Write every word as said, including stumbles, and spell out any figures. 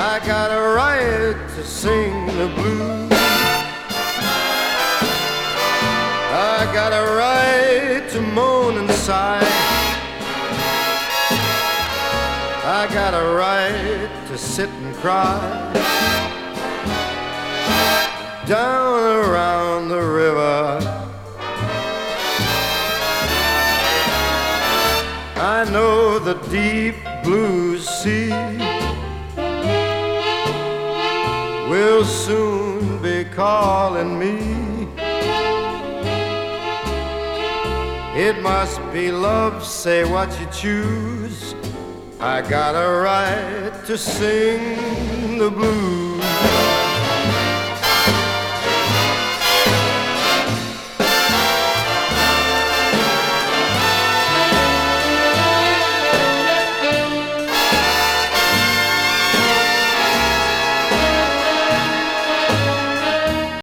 I got a right to sing the blues. I got a right to moan and sigh. I got a right to sit and cry. Down around the river, I know the deep blue sea will soon be calling me. It must be love, say what you choose. I got a right to sing the blues.